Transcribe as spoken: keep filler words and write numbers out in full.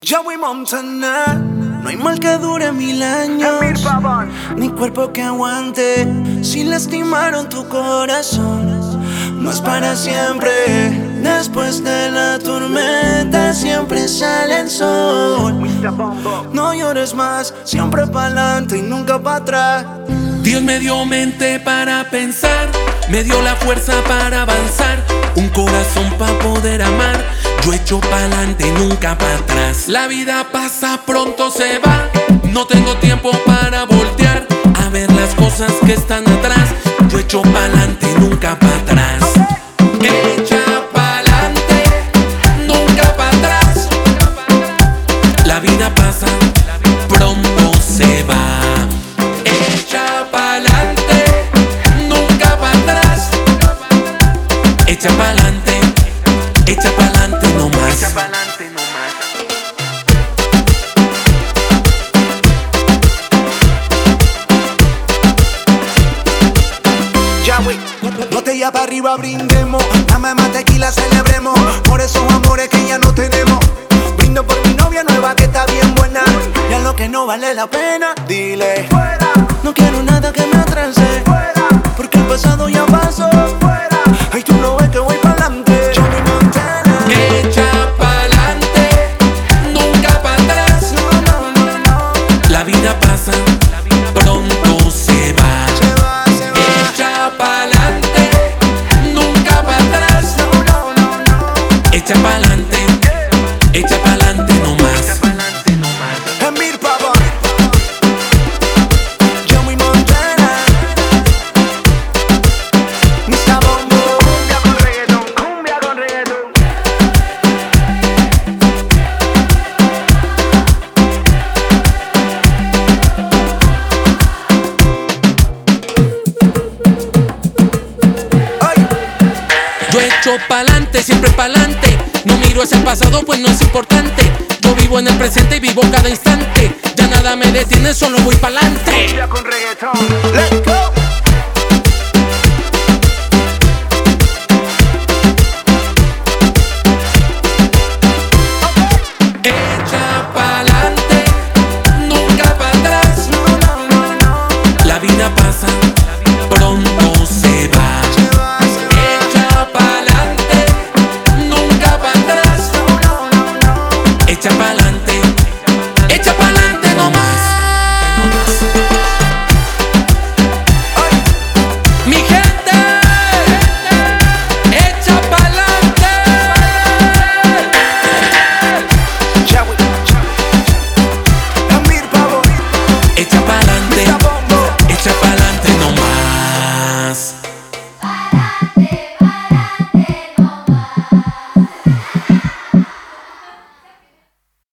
Joey Montana. No hay mal que dure mil años, ni cuerpo que aguante. Si lastimaron tu corazón, no es para siempre. Después de la tormenta siempre sale el sol. No llores más, siempre pa'lante y nunca para atrás. Dios me dio mente para pensar, me dio la fuerza para avanzar, un corazón para poder amar. Yo echo pa'lante, nunca para atrás. La vida pasa, pronto se va. No tengo tiempo para voltear a ver las cosas que están atrás. Yo echo pa'lante, nunca para atrás. Echa pa'lante, nunca para atrás. La vida pasa, pronto se va. Echa pa'lante, nunca para atrás. Echa pa'lante, echa pa'lante no más. Echa pa'lante no más. Ya, wey. Botella para arriba, brindemos. Dame más tequila, celebremos. Por esos amores que ya no tenemos. Brindo por mi novia nueva que está bien buena. Ya lo que no vale la pena, dile fuera. No quiero nada que me atrase, fuera. Porque el pasado ya pasó, fuera. Ay, tú no ves que voy pa'lante. Joey Montana. Echa pa'lante, nunca para atrás. No, no, no, no. La vida pasa, pronto se va. Se va, se va. Echa pa'lante, nunca para atrás. No, no, no, no. Echa pa'lante, echa pa'lante no más. Echa pa'lante no más. Emir Pavón, Joey Montana, mister Bombo. Cumbia con reggaetón, cumbia con reggaetón. Ay, Yo echo pa'lante, siempre pa'lante. No miro hacia el pasado, pues no es importante. Yo vivo en el presente y vivo cada instante. Ya nada me detiene, solo voy pa'lante. Cumbia con reggaetón. let's go. Echa pa'lante, nunca para atrás. No, no, no, no. La vida pasa, pronto se va. Se va, se va. Echa pa'lante, nunca para atrás. No, no, no, no. Echa pa'lante.